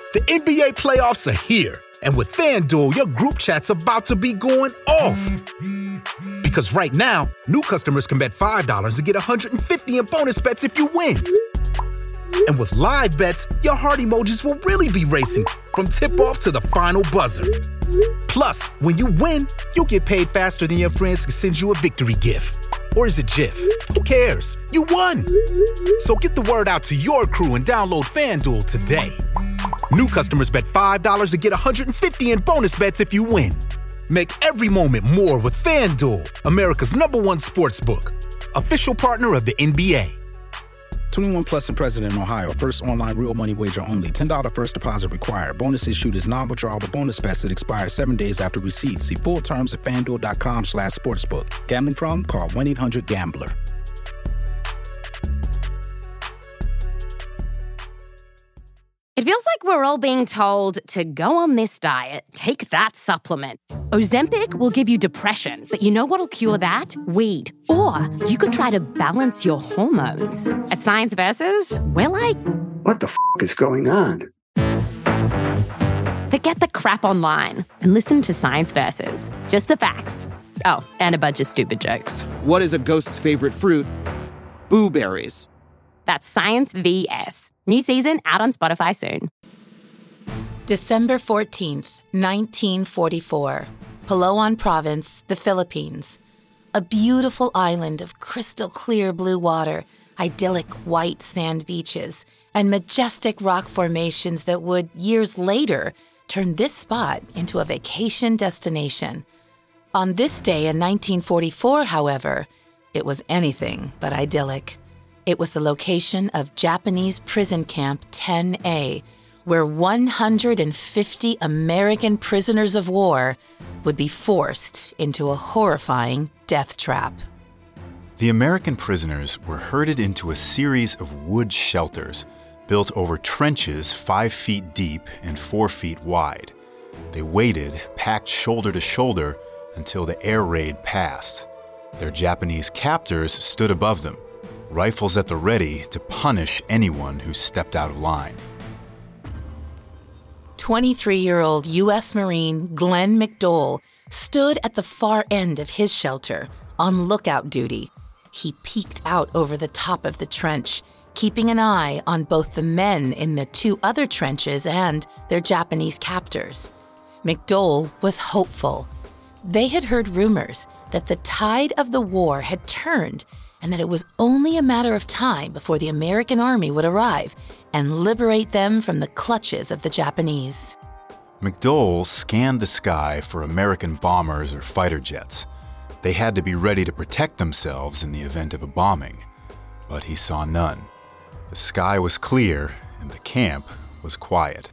The NBA playoffs are here, and with FanDuel, your group chat's about to be going off. Because right now, new customers can bet $5 and get $150 in bonus bets if you win. And with live bets, your heart emojis will really be racing from tip-off to the final buzzer. Plus, when you win, you'll get paid faster than your friends can send you a victory gift. Or is it GIF? Who cares? You won! So get the word out to your crew and download FanDuel today. New customers bet $5 and get $150 in bonus bets if you win. Make every moment more with FanDuel, America's #1 sportsbook. Official partner of the NBA. 21 plus and present in Ohio. First online real money wager only. $10 first deposit required. Bonus issued is non-withdrawable bonus bets that expire 7 days after receipt. See full terms at FanDuel.com/sportsbook. Gambling problem? Call 1-800-GAMBLER. It feels like we're all being told to go on this diet, take that supplement. Ozempic will give you depression, but you know what'll cure that? Weed. Or you could try to balance your hormones. At Science Versus, we're like... What the f*** is going on? Forget the crap online and listen to Science Versus. Just the facts. Oh, and a bunch of stupid jokes. What is a ghost's favorite fruit? Blueberries. That's Science VS. New season out on Spotify soon. December 14th, 1944. Palawan Province, the Philippines. A beautiful island of crystal clear blue water, idyllic white sand beaches, and majestic rock formations that would, years later, turn this spot into a vacation destination. On this day in 1944, however, it was anything but idyllic. It was the location of Japanese prison camp 10A, where 150 American prisoners of war would be forced into a horrifying death trap. The American prisoners were herded into a series of wood shelters built over trenches 5 feet deep and 4 feet wide. They waited, packed shoulder to shoulder, until the air raid passed. Their Japanese captors stood above them, rifles at the ready to punish anyone who stepped out of line. 23-year-old U.S. Marine Glenn McDowell stood at the far end of his shelter on lookout duty. He peeked out over the top of the trench, keeping an eye on both the men in the 2 other trenches and their Japanese captors. McDowell was hopeful. They had heard rumors that the tide of the war had turned and that it was only a matter of time before the American army would arrive and liberate them from the clutches of the Japanese. McDowell scanned the sky for American bombers or fighter jets. They had to be ready to protect themselves in the event of a bombing, but he saw none. The sky was clear and the camp was quiet.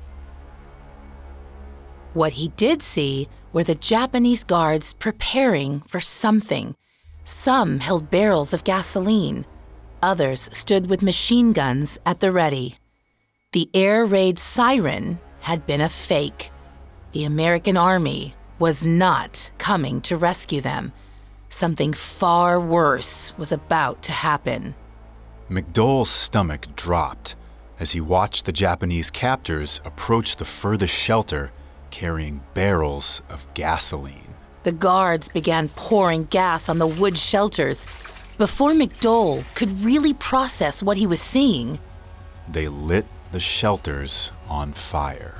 What he did see were the Japanese guards preparing for something. Some held barrels of gasoline. Others stood with machine guns at the ready. The air raid siren had been a fake. The American army was not coming to rescue them. Something far worse was about to happen. McDowell's stomach dropped as he watched the Japanese captors approach the furthest shelter carrying barrels of gasoline. The guards began pouring gas on the wood shelters. Before McDowell could really process what he was seeing, they lit the shelters on fire.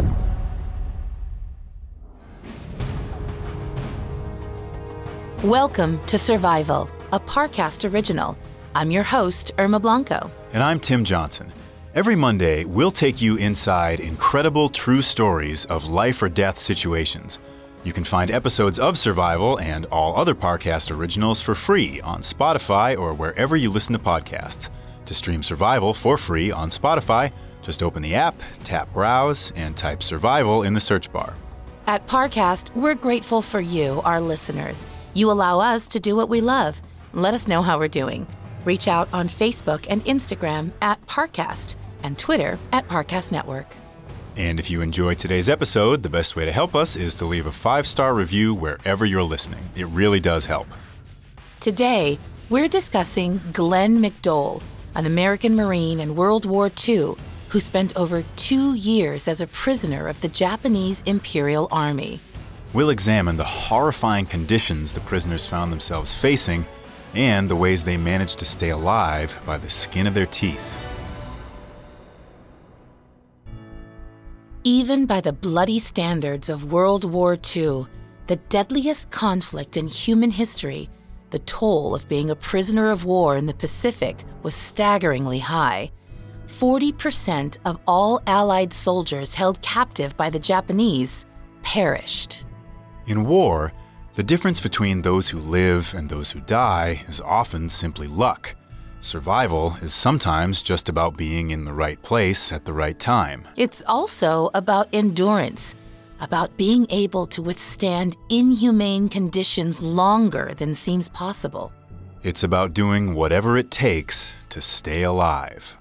Welcome to Survival, a Parcast original. I'm your host, Irma Blanco. And I'm Tim Johnson. Every Monday, we'll take you inside incredible true stories of life or death situations. You can find episodes of Survival and all other Parcast originals for free on Spotify or wherever you listen to podcasts. To stream Survival for free on Spotify, just open the app, tap Browse, and type Survival in the search bar. At Parcast, we're grateful for you, our listeners. You allow us to do what we love. Let us know how we're doing. Reach out on Facebook and Instagram at Parcast and Twitter at Parcast Network. And if you enjoyed today's episode, the best way to help us is to leave a 5-star review wherever you're listening. It really does help. Today, we're discussing Glenn McDowell, an American Marine in World War II who spent over 2 years as a prisoner of the Japanese Imperial Army. We'll examine the horrifying conditions the prisoners found themselves facing and the ways they managed to stay alive by the skin of their teeth. Even by the bloody standards of World War II, the deadliest conflict in human history, the toll of being a prisoner of war in the Pacific was staggeringly high. 40% of all Allied soldiers held captive by the Japanese perished. In war, the difference between those who live and those who die is often simply luck. Survival is sometimes just about being in the right place at the right time. It's also about endurance, about being able to withstand inhumane conditions longer than seems possible. It's about doing whatever it takes to stay alive.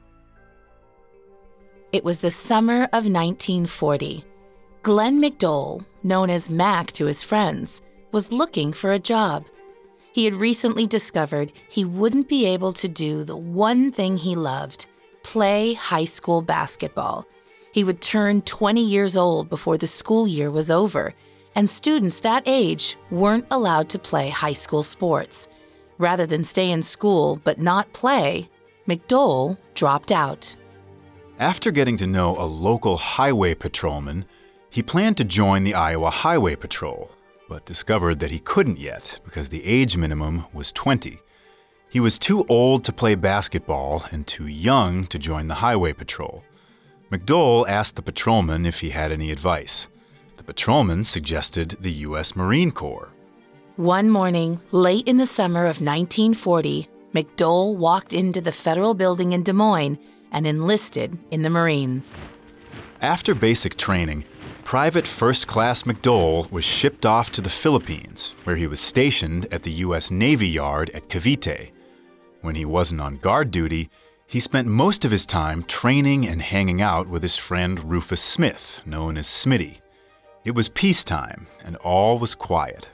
It was the summer of 1940. Glenn McDowell, known as Mac to his friends, was looking for a job. He had recently discovered he wouldn't be able to do the one thing he loved, play high school basketball. He would turn 20 years old before the school year was over, and students that age weren't allowed to play high school sports. Rather than stay in school but not play, McDowell dropped out. After getting to know a local highway patrolman, he planned to join the Iowa Highway Patrol, but discovered that he couldn't yet because the age minimum was 20. He was too old to play basketball and too young to join the Highway Patrol. McDowell asked the patrolman if he had any advice. The patrolman suggested the U.S. Marine Corps. One morning, late in the summer of 1940, McDowell walked into the federal building in Des Moines and enlisted in the Marines. After basic training, Private First Class McDowell was shipped off to the Philippines, where he was stationed at the U.S. Navy Yard at Cavite. When he wasn't on guard duty, he spent most of his time training and hanging out with his friend Rufus Smith, known as Smitty. It was peacetime, and all was quiet.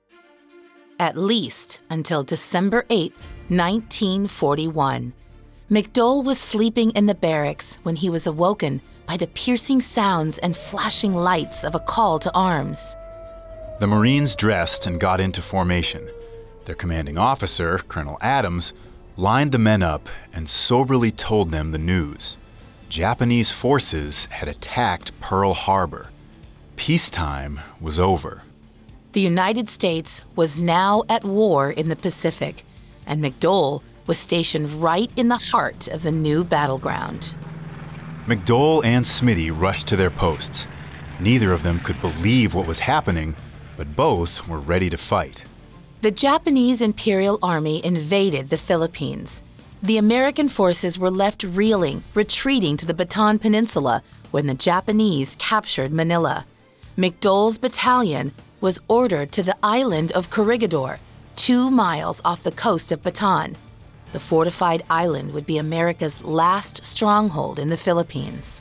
At least until December 8, 1941. McDowell was sleeping in the barracks when he was awoken by the piercing sounds and flashing lights of a call to arms. The Marines dressed and got into formation. Their commanding officer, Colonel Adams, lined the men up and soberly told them the news. Japanese forces had attacked Pearl Harbor. Peacetime was over. The United States was now at war in the Pacific, and McDowell was stationed right in the heart of the new battleground. McDowell and Smitty rushed to their posts. Neither of them could believe what was happening, but both were ready to fight. The Japanese Imperial Army invaded the Philippines. The American forces were left reeling, retreating to the Bataan Peninsula when the Japanese captured Manila. McDowell's battalion was ordered to the island of Corregidor, 2 miles off the coast of Bataan. The fortified island would be America's last stronghold in the Philippines.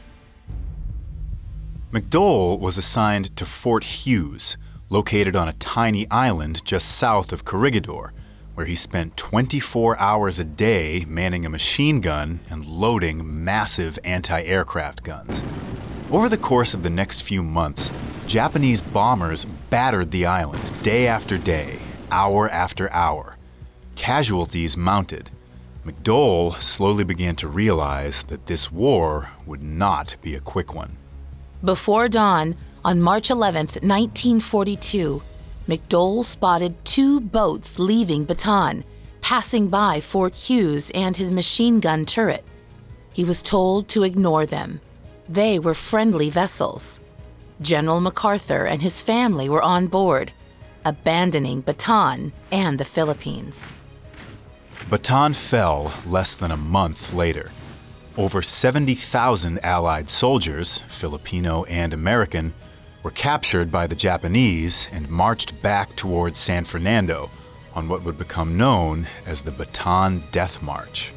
McDowell was assigned to Fort Hughes, located on a tiny island just south of Corregidor, where he spent 24 hours a day manning a machine gun and loading massive anti-aircraft guns. Over the course of the next few months, Japanese bombers battered the island day after day, hour after hour. Casualties mounted. McDowell slowly began to realize that this war would not be a quick one. Before dawn, on March 11, 1942, McDowell spotted 2 boats leaving Bataan, passing by Fort Hughes and his machine gun turret. He was told to ignore them. They were friendly vessels. General MacArthur and his family were on board, abandoning Bataan and the Philippines. Bataan fell less than a month later. Over 70,000 Allied soldiers, Filipino and American, were captured by the Japanese and marched back towards San Fernando on what would become known as the Bataan Death March.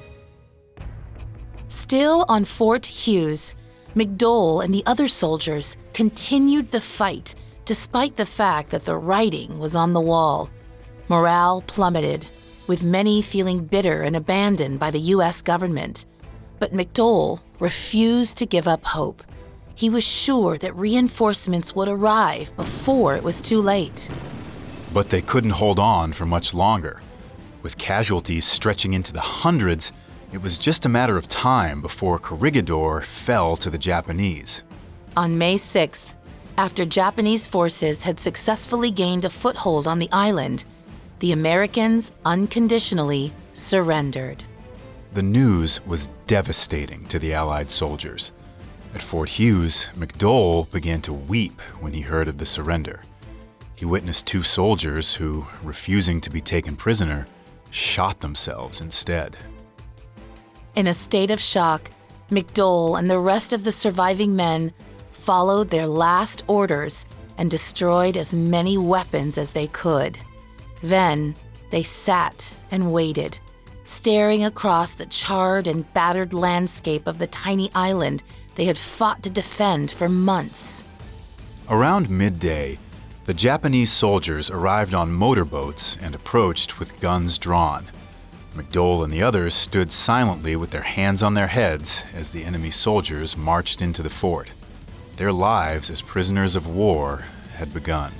Still on Fort Hughes, McDowell and the other soldiers continued the fight despite the fact that the writing was on the wall. Morale plummeted, with many feeling bitter and abandoned by the U.S. government. But McDowell refused to give up hope. He was sure that reinforcements would arrive before it was too late. But they couldn't hold on for much longer. With casualties stretching into the hundreds, it was just a matter of time before Corregidor fell to the Japanese. On May 6th, after Japanese forces had successfully gained a foothold on the island, the Americans unconditionally surrendered. The news was devastating to the Allied soldiers. At Fort Hughes, McDowell began to weep when he heard of the surrender. He witnessed two soldiers who, refusing to be taken prisoner, shot themselves instead. In a state of shock, McDowell and the rest of the surviving men followed their last orders and destroyed as many weapons as they could. Then they sat and waited, staring across the charred and battered landscape of the tiny island they had fought to defend for months. Around midday, the Japanese soldiers arrived on motorboats and approached with guns drawn. McDowell and the others stood silently with their hands on their heads as the enemy soldiers marched into the fort. Their lives as prisoners of war had begun.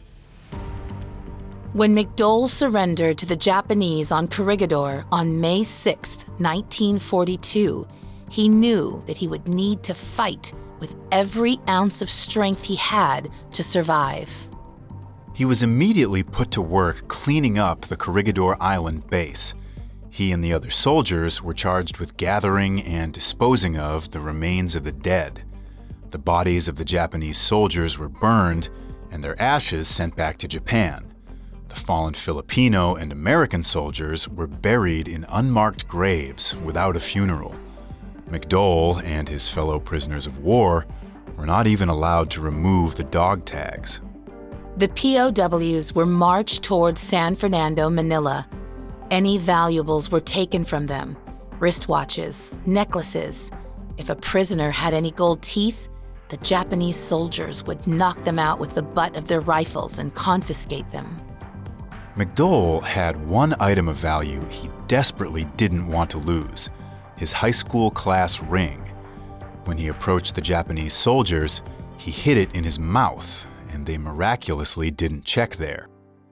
When McDowell surrendered to the Japanese on Corregidor on May 6, 1942, he knew that he would need to fight with every ounce of strength he had to survive. He was immediately put to work cleaning up the Corregidor Island base. He and the other soldiers were charged with gathering and disposing of the remains of the dead. The bodies of the Japanese soldiers were burned and their ashes sent back to Japan. The fallen Filipino and American soldiers were buried in unmarked graves without a funeral. McDowell and his fellow prisoners of war were not even allowed to remove the dog tags. The POWs were marched towards San Fernando, Manila. Any valuables were taken from them: wristwatches, necklaces. If a prisoner had any gold teeth, the Japanese soldiers would knock them out with the butt of their rifles and confiscate them. McDowell had one item of value he desperately didn't want to lose: his high school class ring. When he approached the Japanese soldiers, he hid it in his mouth, and they miraculously didn't check there.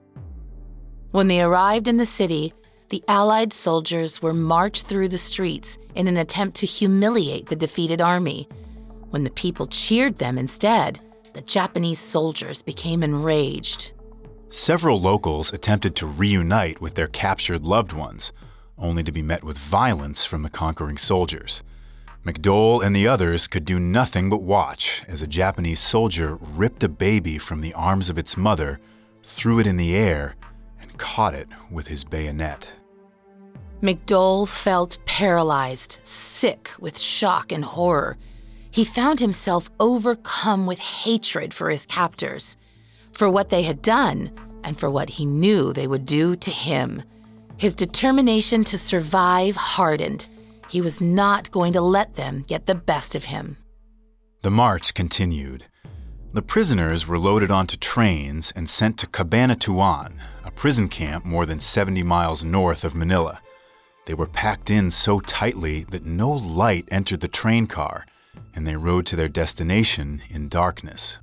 When they arrived in the city, the Allied soldiers were marched through the streets in an attempt to humiliate the defeated army. When the people cheered them instead, the Japanese soldiers became enraged. Several locals attempted to reunite with their captured loved ones, only to be met with violence from the conquering soldiers. McDowell and the others could do nothing but watch as a Japanese soldier ripped a baby from the arms of its mother, threw it in the air, and caught it with his bayonet. McDowell felt paralyzed, sick with shock and horror. He found himself overcome with hatred for his captors, for what they had done, and for what he knew they would do to him. His determination to survive hardened. He was not going to let them get the best of him. The march continued. The prisoners were loaded onto trains and sent to Cabanatuan, a prison camp more than 70 miles north of Manila. They were packed in so tightly that no light entered the train car, and they rode to their destination in darkness.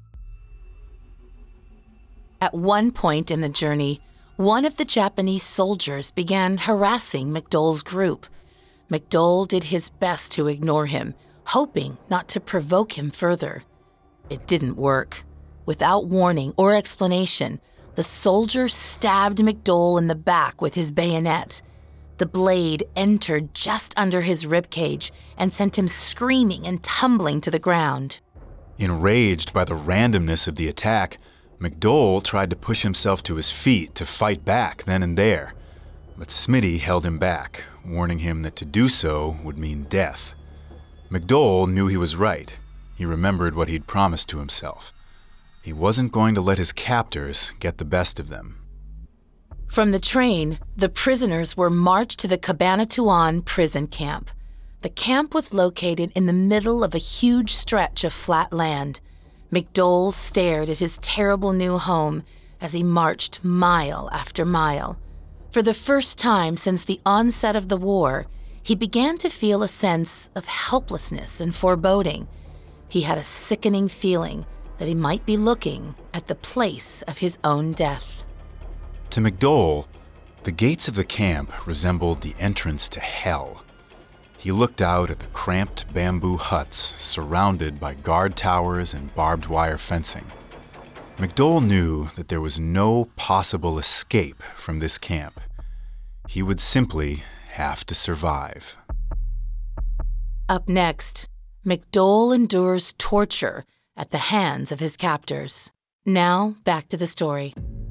At one point in the journey, one of the Japanese soldiers began harassing McDowell's group. McDowell did his best to ignore him, hoping not to provoke him further. It didn't work. Without warning or explanation, the soldier stabbed McDowell in the back with his bayonet. The blade entered just under his ribcage and sent him screaming and tumbling to the ground. Enraged by the randomness of the attack, McDowell tried to push himself to his feet to fight back then and there. But Smitty held him back, warning him that to do so would mean death. McDowell knew he was right. He remembered what he'd promised to himself. He wasn't going to let his captors get the best of them. From the train, the prisoners were marched to the Cabanatuan prison camp. The camp was located in the middle of a huge stretch of flat land. McDowell stared at his terrible new home as he marched mile after mile. For the first time since the onset of the war, he began to feel a sense of helplessness and foreboding. He had a sickening feeling that he might be looking at the place of his own death. To McDole, the gates of the camp resembled the entrance to hell. He looked out at the cramped bamboo huts surrounded by guard towers and barbed wire fencing. McDole knew that there was no possible escape from this camp. He would simply have to survive. Up next, McDole endures torture at the hands of his captors. Now, back to the story.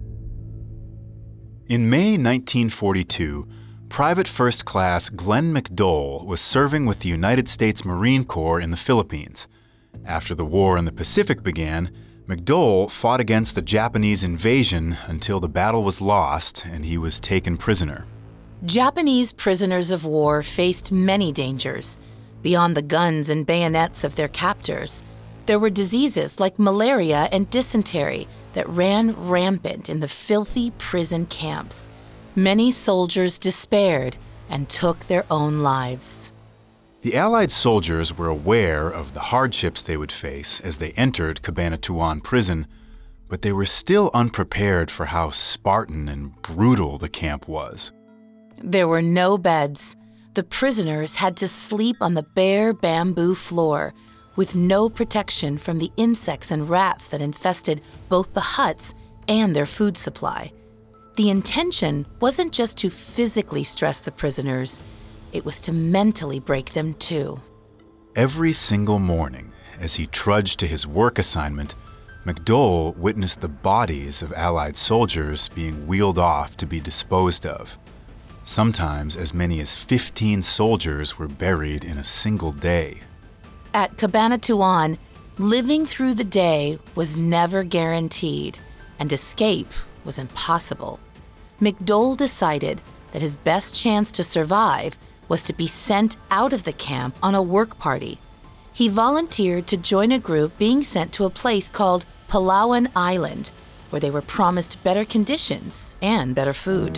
In May 1942, Private First Class Glenn McDole was serving with the United States Marine Corps in the Philippines. After the war in the Pacific began, McDole fought against the Japanese invasion until the battle was lost and he was taken prisoner. Japanese prisoners of war faced many dangers. Beyond the guns and bayonets of their captors, there were diseases like malaria and dysentery that ran rampant in the filthy prison camps. Many soldiers despaired and took their own lives. The Allied soldiers were aware of the hardships they would face as they entered Cabanatuan prison, but they were still unprepared for how Spartan and brutal the camp was. There were no beds. The prisoners had to sleep on the bare bamboo floor, with no protection from the insects and rats that infested both the huts and their food supply. The intention wasn't just to physically stress the prisoners, it was to mentally break them too. Every single morning, as he trudged to his work assignment, McDole witnessed the bodies of Allied soldiers being wheeled off to be disposed of. Sometimes as many as 15 soldiers were buried in a single day. At Cabanatuan, living through the day was never guaranteed, and escape was impossible. McDole decided that his best chance to survive was to be sent out of the camp on a work party. He volunteered to join a group being sent to a place called Palawan Island, where they were promised better conditions and better food.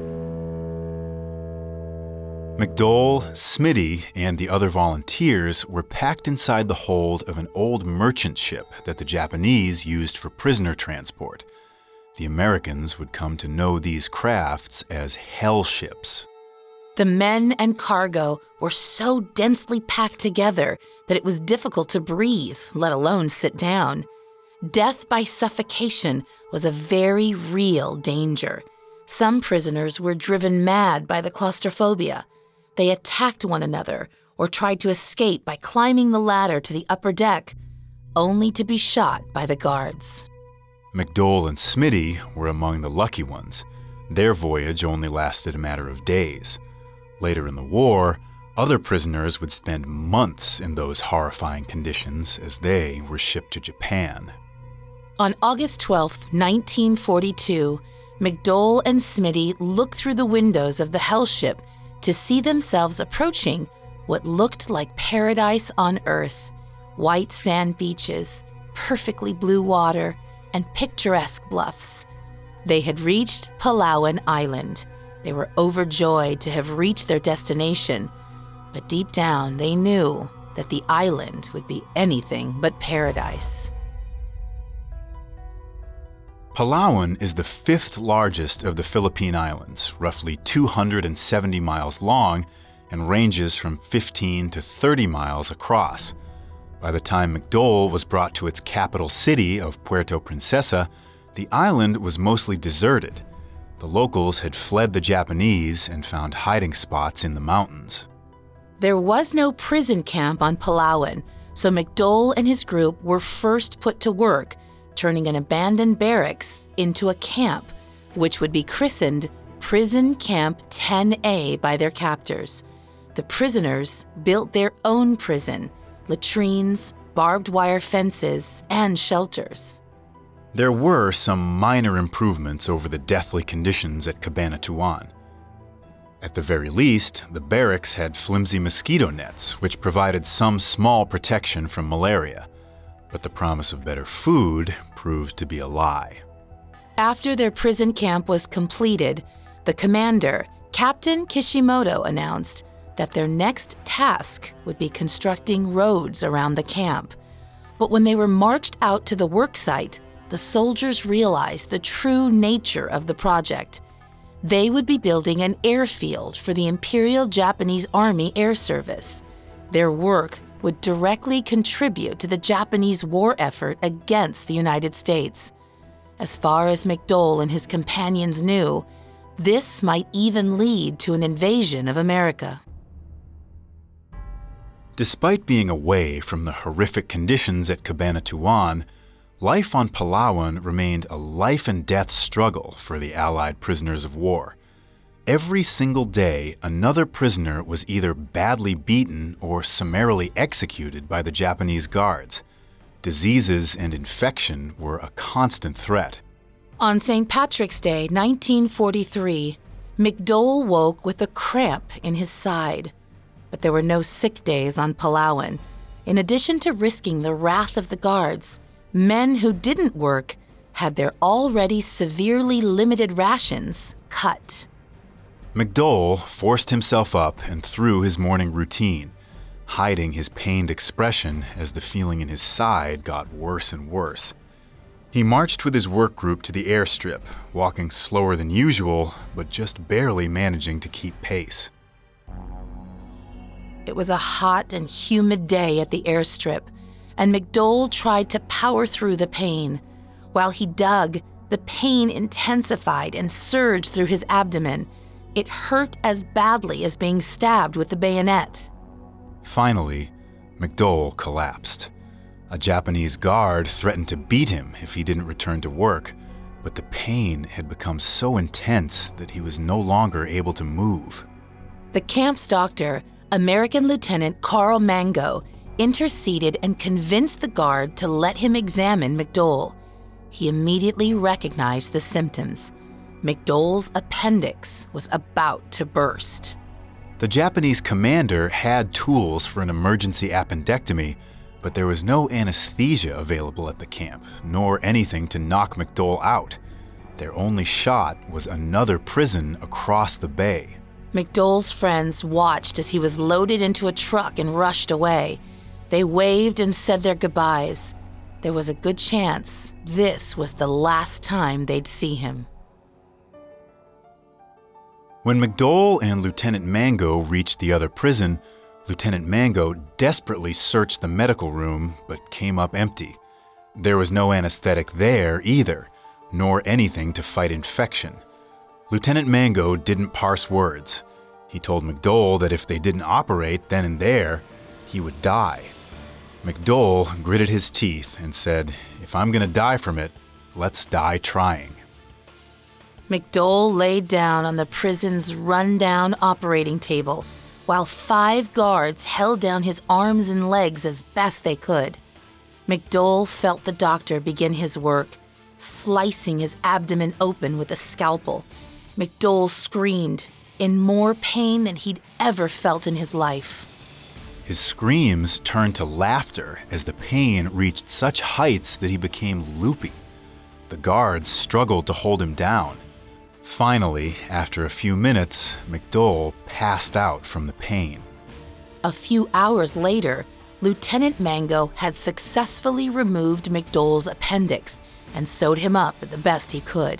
McDole, Smitty, and the other volunteers were packed inside the hold of an old merchant ship that the Japanese used for prisoner transport. The Americans would come to know these crafts as hell ships. The men and cargo were so densely packed together that it was difficult to breathe, let alone sit down. Death by suffocation was a very real danger. Some prisoners were driven mad by the claustrophobia. They attacked one another or tried to escape by climbing the ladder to the upper deck, only to be shot by the guards. McDole and Smitty were among the lucky ones. Their voyage only lasted a matter of days. Later in the war, other prisoners would spend months in those horrifying conditions as they were shipped to Japan. On August 12, 1942, McDole and Smitty looked through the windows of the hell ship to see themselves approaching what looked like paradise on Earth. White sand beaches, perfectly blue water, and picturesque bluffs. They had reached Palawan Island. They were overjoyed to have reached their destination, but deep down they knew that the island would be anything but paradise. Palawan is the fifth largest of the Philippine Islands, roughly 270 miles long, and ranges from 15 to 30 miles across. By the time McDole was brought to its capital city of Puerto Princesa, the island was mostly deserted. The locals had fled the Japanese and found hiding spots in the mountains. There was no prison camp on Palawan, so McDole and his group were first put to work turning an abandoned barracks into a camp, which would be christened Prison Camp 10A by their captors. The prisoners built their own prison, latrines, barbed wire fences, and shelters. There were some minor improvements over the deathly conditions at Cabanatuan. At the very least, the barracks had flimsy mosquito nets, which provided some small protection from malaria. But the promise of better food proved to be a lie. After their prison camp was completed, the commander, Captain Kishimoto, announced, that their next task would be constructing roads around the camp. But when they were marched out to the worksite, the soldiers realized the true nature of the project. They would be building an airfield for the Imperial Japanese Army Air Service. Their work would directly contribute to the Japanese war effort against the United States. As far as McDowell and his companions knew, this might even lead to an invasion of America. Despite being away from the horrific conditions at Cabanatuan, life on Palawan remained a life-and-death struggle for the Allied prisoners of war. Every single day, another prisoner was either badly beaten or summarily executed by the Japanese guards. Diseases and infection were a constant threat. On St. Patrick's Day, 1943, McDowell woke with a cramp in his side. But there were no sick days on Palawan. In addition to risking the wrath of the guards, men who didn't work had their already severely limited rations cut. McDowell forced himself up and through his morning routine, hiding his pained expression as the feeling in his side got worse and worse. He marched with his work group to the airstrip, walking slower than usual, but just barely managing to keep pace. It was a hot and humid day at the airstrip, and McDowell tried to power through the pain. While he dug, the pain intensified and surged through his abdomen. It hurt as badly as being stabbed with the bayonet. Finally, McDowell collapsed. A Japanese guard threatened to beat him if he didn't return to work, but the pain had become so intense that he was no longer able to move. The camp's doctor, American Lieutenant Carl Mango, interceded and convinced the guard to let him examine McDowell. He immediately recognized the symptoms. McDowell's appendix was about to burst. The Japanese commander had tools for an emergency appendectomy, but there was no anesthesia available at the camp, nor anything to knock McDowell out. Their only shot was another prison across the bay. McDowell's friends watched as he was loaded into a truck and rushed away. They waved and said their goodbyes. There was a good chance this was the last time they'd see him. When McDowell and Lieutenant Mango reached the other prison, Lieutenant Mango desperately searched the medical room, but came up empty. There was no anesthetic there either, nor anything to fight infection. Lieutenant Mango didn't parse words. He told McDowell that if they didn't operate then and there, he would die. McDowell gritted his teeth and said, "If I'm going to die from it, let's die trying." McDowell laid down on the prison's run-down operating table, while 5 guards held down his arms and legs as best they could. McDowell felt the doctor begin his work, slicing his abdomen open with a scalpel. McDowell screamed, in more pain than he'd ever felt in his life. His screams turned to laughter as the pain reached such heights that he became loopy. The guards struggled to hold him down. Finally, after a few minutes, McDowell passed out from the pain. A few hours later, Lieutenant Mango had successfully removed McDowell's appendix and sewed him up the best he could.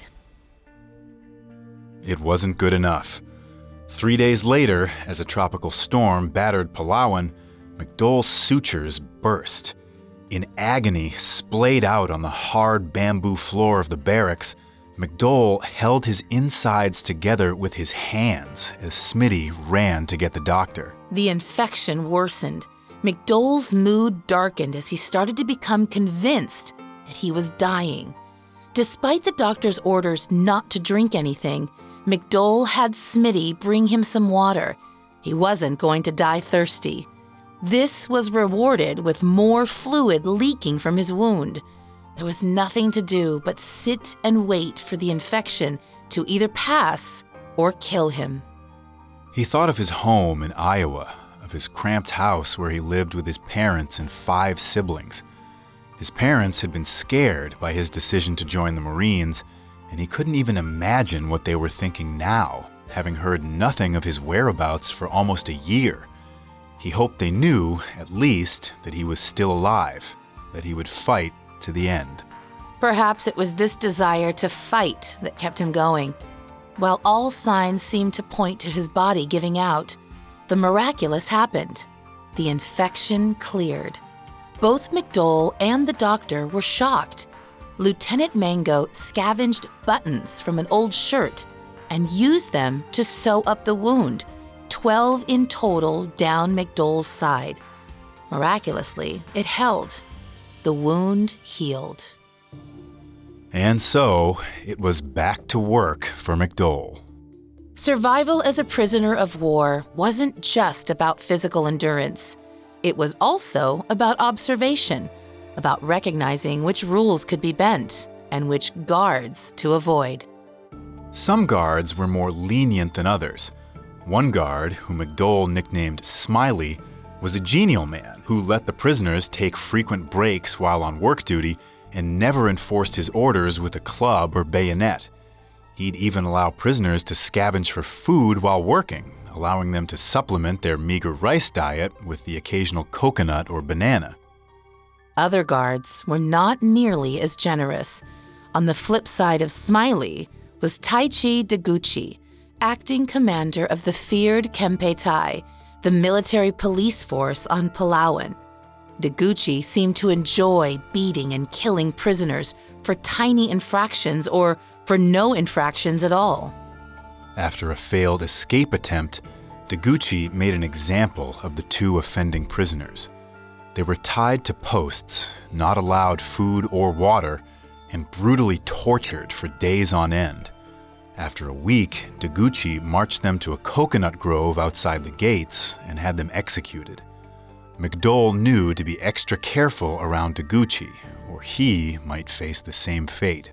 It wasn't good enough. 3 days later, as a tropical storm battered Palawan, McDowell's sutures burst. In agony, splayed out on the hard bamboo floor of the barracks, McDowell held his insides together with his hands as Smitty ran to get the doctor. The infection worsened. McDowell's mood darkened as he started to become convinced that he was dying. Despite the doctor's orders not to drink anything, McDowell had Smitty bring him some water. He wasn't going to die thirsty. This was rewarded with more fluid leaking from his wound. There was nothing to do but sit and wait for the infection to either pass or kill him. He thought of his home in Iowa, of his cramped house where he lived with his parents and 5 siblings. His parents had been scared by his decision to join the Marines, and he couldn't even imagine what they were thinking now, having heard nothing of his whereabouts for almost a year. He hoped they knew, at least, that he was still alive, that he would fight to the end. Perhaps it was this desire to fight that kept him going. While all signs seemed to point to his body giving out, the miraculous happened. The infection cleared. Both McDole and the doctor were shocked. Lieutenant Mango scavenged buttons from an old shirt and used them to sew up the wound, 12 in total down McDole's side. Miraculously, it held. The wound healed. And so, it was back to work for McDole. Survival as a prisoner of war wasn't just about physical endurance. It was also about observation, about recognizing which rules could be bent and which guards to avoid. Some guards were more lenient than others. One guard, who McDole nicknamed Smiley, was a genial man who let the prisoners take frequent breaks while on work duty and never enforced his orders with a club or bayonet. He'd even allow prisoners to scavenge for food while working, allowing them to supplement their meager rice diet with the occasional coconut or banana. Other guards were not nearly as generous. On the flip side of Smiley was Taichi Deguchi, acting commander of the feared Kempeitai, the military police force on Palawan. Deguchi seemed to enjoy beating and killing prisoners for tiny infractions or for no infractions at all. After a failed escape attempt, Deguchi made an example of the two offending prisoners. They were tied to posts, not allowed food or water, and brutally tortured for days on end. After a week, Deguchi marched them to a coconut grove outside the gates and had them executed. McDole knew to be extra careful around Deguchi, or he might face the same fate.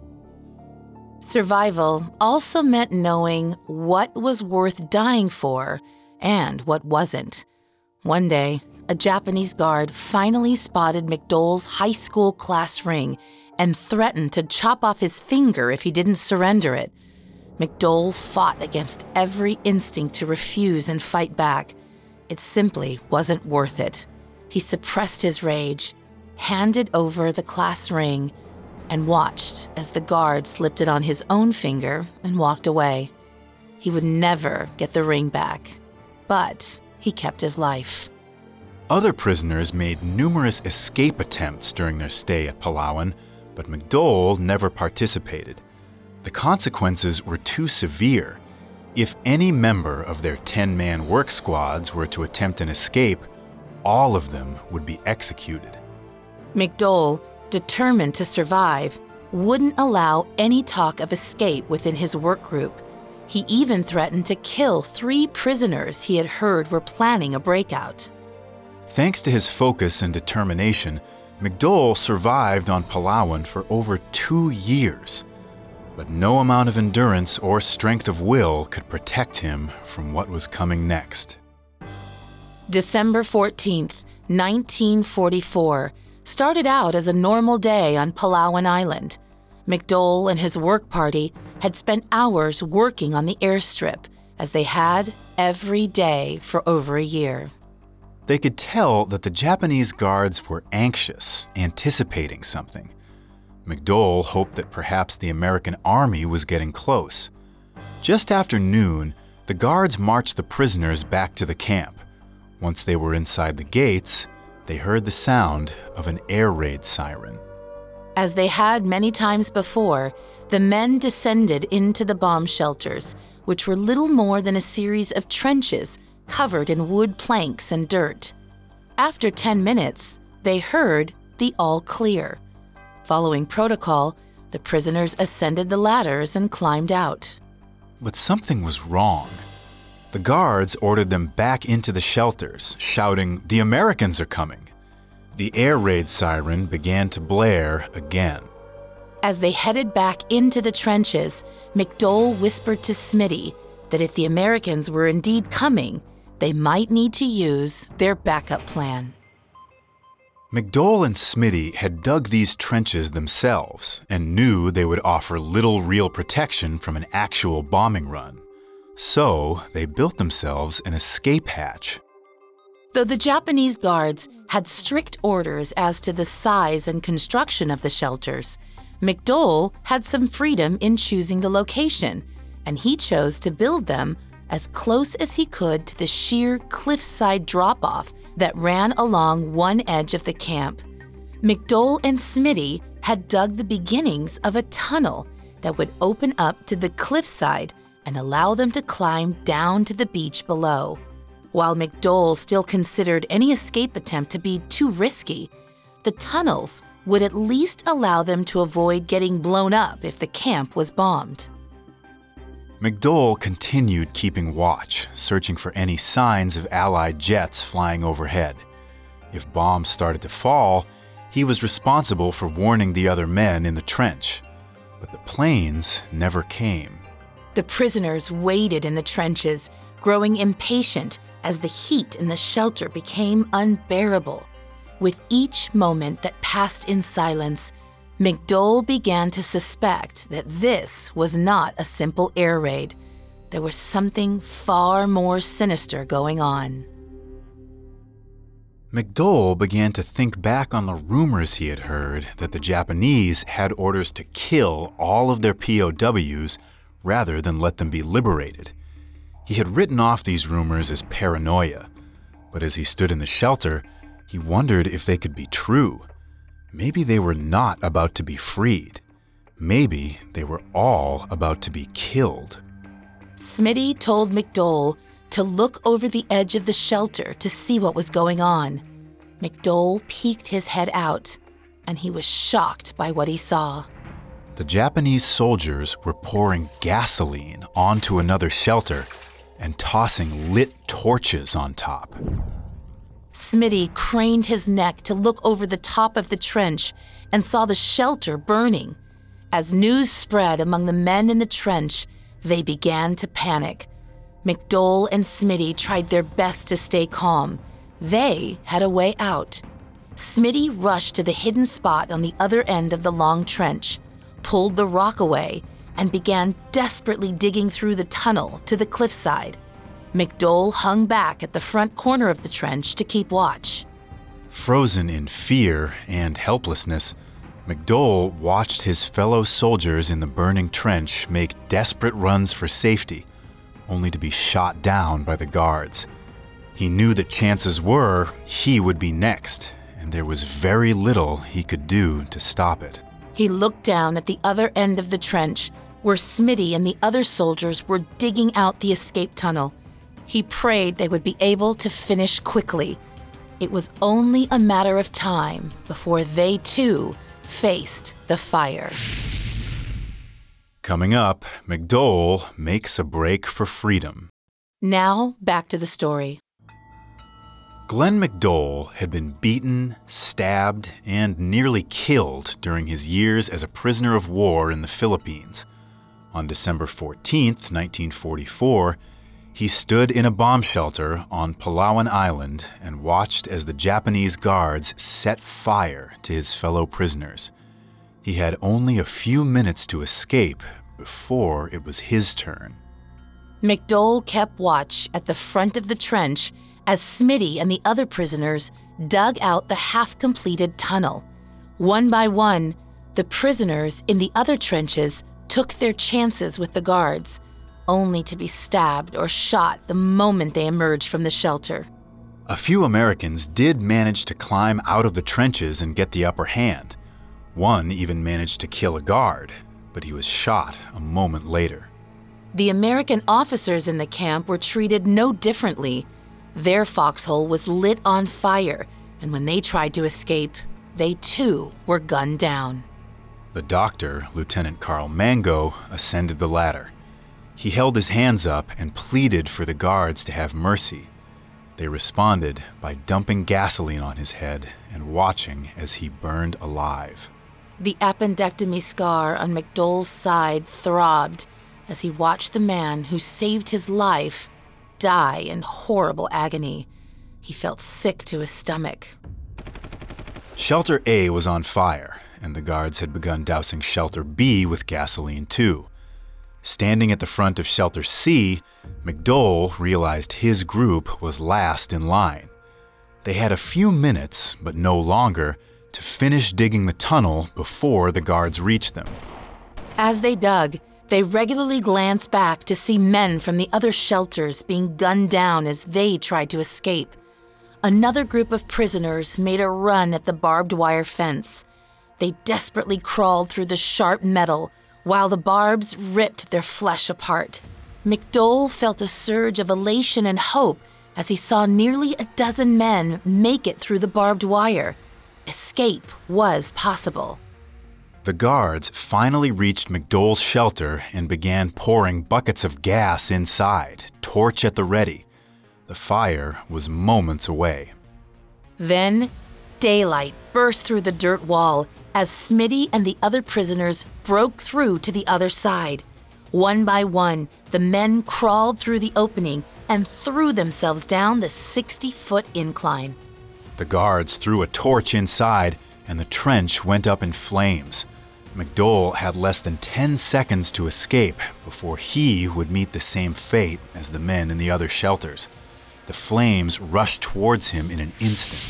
Survival also meant knowing what was worth dying for and what wasn't. One day, a Japanese guard finally spotted McDole's high school class ring and threatened to chop off his finger if he didn't surrender it. McDole fought against every instinct to refuse and fight back. It simply wasn't worth it. He suppressed his rage, handed over the class ring, and watched as the guard slipped it on his own finger and walked away. He would never get the ring back, but he kept his life. Other prisoners made numerous escape attempts during their stay at Palawan, but McDole never participated. The consequences were too severe. If any member of their 10-man work squads were to attempt an escape, all of them would be executed. McDole, determined to survive, wouldn't allow any talk of escape within his work group. He even threatened to kill 3 prisoners he had heard were planning a breakout. Thanks to his focus and determination, McDole survived on Palawan for over 2 years. But no amount of endurance or strength of will could protect him from what was coming next. December 14th, 1944, started out as a normal day on Palawan Island. McDole and his work party had spent hours working on the airstrip, as they had every day for over a year. They could tell that the Japanese guards were anxious, anticipating something. McDole hoped that perhaps the American army was getting close. Just after noon, the guards marched the prisoners back to the camp. Once they were inside the gates, they heard the sound of an air raid siren. As they had many times before, the men descended into the bomb shelters, which were little more than a series of trenches covered in wood planks and dirt. After 10 minutes, they heard the all clear. Following protocol, the prisoners ascended the ladders and climbed out. But something was wrong. The guards ordered them back into the shelters, shouting, "The Americans are coming!" The air raid siren began to blare again. As they headed back into the trenches, McDole whispered to Smitty that if the Americans were indeed coming, they might need to use their backup plan. McDole and Smitty had dug these trenches themselves and knew they would offer little real protection from an actual bombing run. So they built themselves an escape hatch. Though the Japanese guards had strict orders as to the size and construction of the shelters, McDowell had some freedom in choosing the location, and he chose to build them as close as he could to the sheer cliffside drop-off that ran along one edge of the camp. McDowell and Smitty had dug the beginnings of a tunnel that would open up to the cliffside and allow them to climb down to the beach below. While McDowell still considered any escape attempt to be too risky, the tunnels would at least allow them to avoid getting blown up if the camp was bombed. McDowell continued keeping watch, searching for any signs of Allied jets flying overhead. If bombs started to fall, he was responsible for warning the other men in the trench. But the planes never came. The prisoners waited in the trenches, growing impatient as the heat in the shelter became unbearable. With each moment that passed in silence, McDowell began to suspect that this was not a simple air raid. There was something far more sinister going on. McDowell began to think back on the rumors he had heard that the Japanese had orders to kill all of their POWs rather than let them be liberated. He had written off these rumors as paranoia, but as he stood in the shelter, he wondered if they could be true. Maybe they were not about to be freed. Maybe they were all about to be killed. Smitty told McDowell to look over the edge of the shelter to see what was going on. McDowell peeked his head out, and he was shocked by what he saw. The Japanese soldiers were pouring gasoline onto another shelter and tossing lit torches on top. Smitty craned his neck to look over the top of the trench and saw the shelter burning. As news spread among the men in the trench, they began to panic. McDowell and Smitty tried their best to stay calm. They had a way out. Smitty rushed to the hidden spot on the other end of the long trench, pulled the rock away, and began desperately digging through the tunnel to the cliffside. McDowell hung back at the front corner of the trench to keep watch. Frozen in fear and helplessness, McDowell watched his fellow soldiers in the burning trench make desperate runs for safety, only to be shot down by the guards. He knew that chances were he would be next, and there was very little he could do to stop it. He looked down at the other end of the trench, where Smitty and the other soldiers were digging out the escape tunnel. He prayed they would be able to finish quickly. It was only a matter of time before they, too, faced the fire. Coming up, McDowell makes a break for freedom. Now, back to the story. Glenn McDowell had been beaten, stabbed, and nearly killed during his years as a prisoner of war in the Philippines. On December 14, 1944, he stood in a bomb shelter on Palawan Island and watched as the Japanese guards set fire to his fellow prisoners. He had only a few minutes to escape before it was his turn. McDowell kept watch at the front of the trench as Smitty and the other prisoners dug out the half-completed tunnel. One by one, the prisoners in the other trenches took their chances with the guards, only to be stabbed or shot the moment they emerged from the shelter. A few Americans did manage to climb out of the trenches and get the upper hand. One even managed to kill a guard, but he was shot a moment later. The American officers in the camp were treated no differently. Their foxhole was lit on fire, and when they tried to escape, they too were gunned down. The doctor, Lieutenant Carl Mango, ascended the ladder. He held his hands up and pleaded for the guards to have mercy. They responded by dumping gasoline on his head and watching as he burned alive. The appendectomy scar on McDowell's side throbbed as he watched the man who saved his life die in horrible agony. He felt sick to his stomach. Shelter A was on fire, and the guards had begun dousing Shelter B with gasoline too. Standing at the front of Shelter C, McDole realized his group was last in line. They had a few minutes, but no longer, to finish digging the tunnel before the guards reached them. As they dug, they regularly glanced back to see men from the other shelters being gunned down as they tried to escape. Another group of prisoners made a run at the barbed wire fence. They desperately crawled through the sharp metal while the barbs ripped their flesh apart. McDole felt a surge of elation and hope as he saw nearly a dozen men make it through the barbed wire. Escape was possible. The guards finally reached McDole's shelter and began pouring buckets of gas inside, torch at the ready. The fire was moments away. Then, daylight burst through the dirt wall as Smitty and the other prisoners broke through to the other side. One by one, the men crawled through the opening and threw themselves down the 60-foot incline. The guards threw a torch inside, and the trench went up in flames. McDole had less than 10 seconds to escape before he would meet the same fate as the men in the other shelters. The flames rushed towards him in an instant.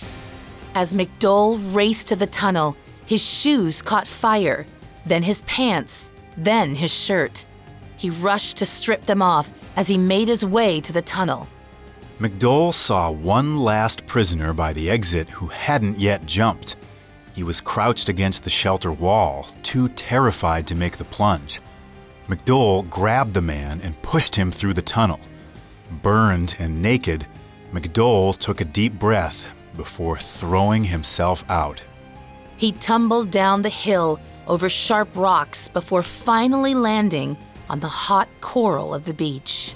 As McDole raced to the tunnel, his shoes caught fire, then his pants, then his shirt. He rushed to strip them off as he made his way to the tunnel. McDole saw one last prisoner by the exit who hadn't yet jumped. He was crouched against the shelter wall, too terrified to make the plunge. McDole grabbed the man and pushed him through the tunnel. Burned and naked, McDole took a deep breath before throwing himself out. He tumbled down the hill over sharp rocks before finally landing on the hot coral of the beach.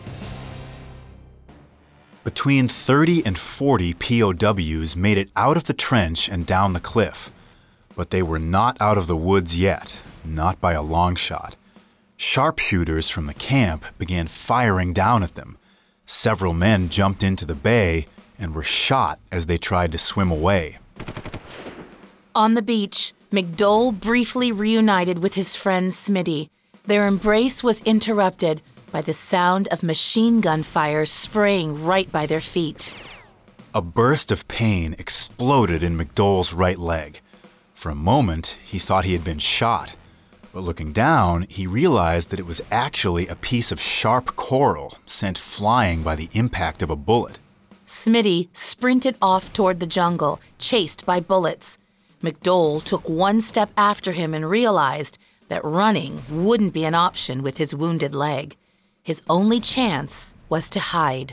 Between 30 and 40 POWs made it out of the trench and down the cliff. But they were not out of the woods yet, not by a long shot. Sharpshooters from the camp began firing down at them. Several men jumped into the bay and were shot as they tried to swim away. On the beach, McDole briefly reunited with his friend Smitty. Their embrace was interrupted by the sound of machine gun fire spraying right by their feet. A burst of pain exploded in McDole's right leg. For a moment, he thought he had been shot. But looking down, he realized that it was actually a piece of sharp coral sent flying by the impact of a bullet. Smitty sprinted off toward the jungle, chased by bullets. McDole took one step after him and realized that running wouldn't be an option with his wounded leg. His only chance was to hide.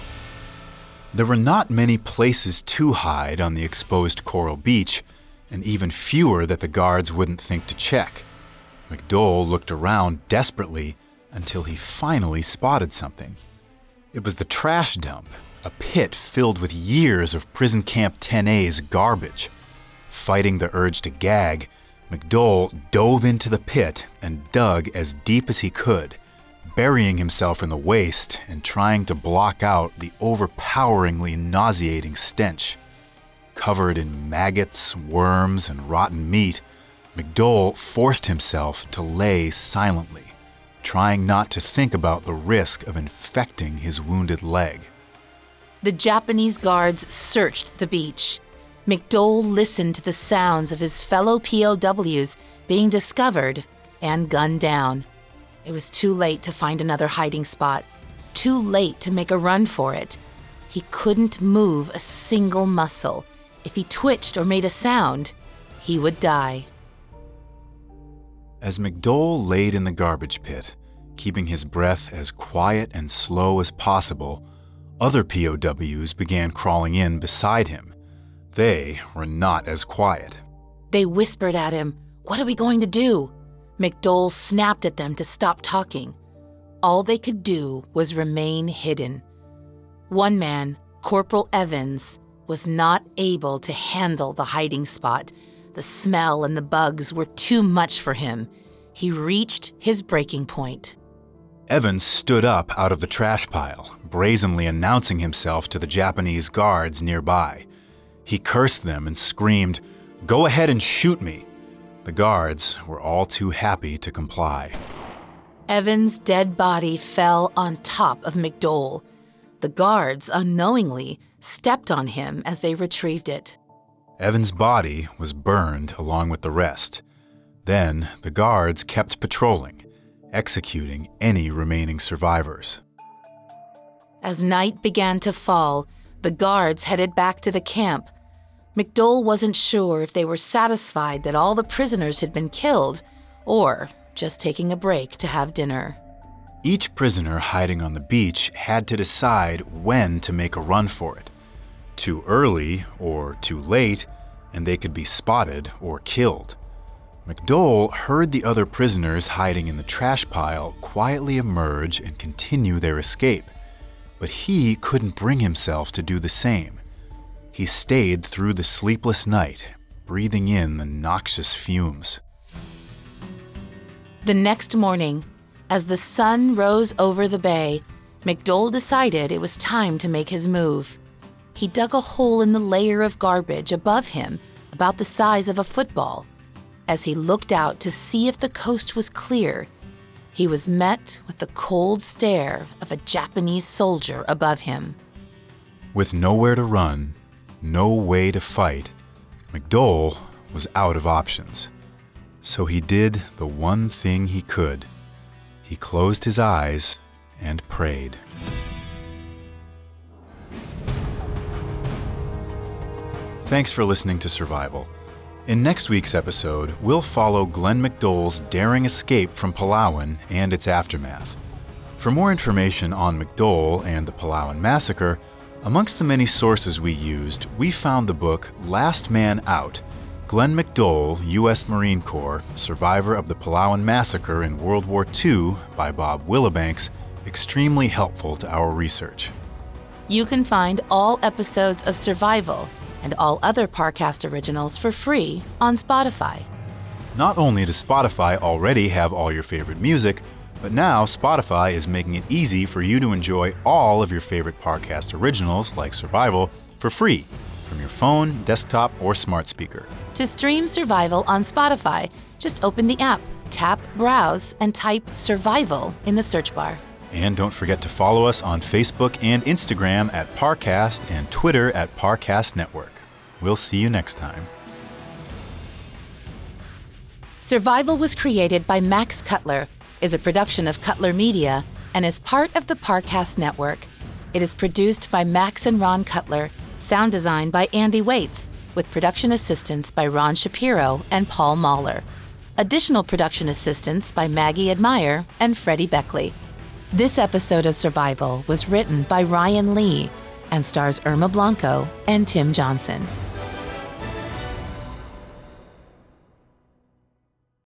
There were not many places to hide on the exposed coral beach, and even fewer that the guards wouldn't think to check. McDole looked around desperately until he finally spotted something. It was the trash dump, a pit filled with years of Prison Camp 10A's garbage. Fighting the urge to gag, McDole dove into the pit and dug as deep as he could, burying himself in the waste and trying to block out the overpoweringly nauseating stench. Covered in maggots, worms, and rotten meat, McDole forced himself to lay silently, trying not to think about the risk of infecting his wounded leg. The Japanese guards searched the beach. McDole listened to the sounds of his fellow POWs being discovered and gunned down. It was too late to find another hiding spot, too late to make a run for it. He couldn't move a single muscle. If he twitched or made a sound, he would die. As McDole laid in the garbage pit, keeping his breath as quiet and slow as possible, other POWs began crawling in beside him. They were not as quiet. They whispered at him, "What are we going to do?" McDole snapped at them to stop talking. All they could do was remain hidden. One man, Corporal Evans, was not able to handle the hiding spot. The smell and the bugs were too much for him. He reached his breaking point. Evans stood up out of the trash pile, brazenly announcing himself to the Japanese guards nearby. He cursed them and screamed, "Go ahead and shoot me." The guards were all too happy to comply. Evan's dead body fell on top of McDowell. The guards, unknowingly, stepped on him as they retrieved it. Evan's body was burned along with the rest. Then the guards kept patrolling, executing any remaining survivors. As night began to fall, the guards headed back to the camp. McDowell wasn't sure if they were satisfied that all the prisoners had been killed or just taking a break to have dinner. Each prisoner hiding on the beach had to decide when to make a run for it. Too early or too late, and they could be spotted or killed. McDowell heard the other prisoners hiding in the trash pile quietly emerge and continue their escape, but he couldn't bring himself to do the same. He stayed through the sleepless night, breathing in the noxious fumes. The next morning, as the sun rose over the bay, McDowell decided it was time to make his move. He dug a hole in the layer of garbage above him, about the size of a football. As he looked out to see if the coast was clear, he was met with the cold stare of a Japanese soldier above him. With nowhere to run, no way to fight, McDowell was out of options. So he did the one thing he could. He closed his eyes and prayed. Thanks for listening to Survival. In next week's episode, we'll follow Glenn McDowell's daring escape from Palauan and its aftermath. For more information on McDowell and the Palauan Massacre, amongst the many sources we used, we found the book Last Man Out, Glenn McDowell, U.S. Marine Corps, survivor of the Palauan Massacre in World War II by Bob Willibanks, extremely helpful to our research. You can find all episodes of Survival and all other Parcast originals for free on Spotify. Not only does Spotify already have all your favorite music, but now Spotify is making it easy for you to enjoy all of your favorite Parcast originals like Survival for free from your phone, desktop, or smart speaker. To stream Survival on Spotify, just open the app, tap Browse, and type Survival in the search bar. And don't forget to follow us on Facebook and Instagram at Parcast and Twitter at Parcast Network. We'll see you next time. Survival was created by Max Cutler, is a production of Cutler Media, and is part of the Parcast Network. It is produced by Max and Ron Cutler, sound design by Andy Waits, with production assistance by Ron Shapiro and Paul Mahler. Additional production assistance by Maggie Admire and Freddie Beckley. This episode of Survival was written by Ryan Lee and stars Irma Blanco and Tim Johnson.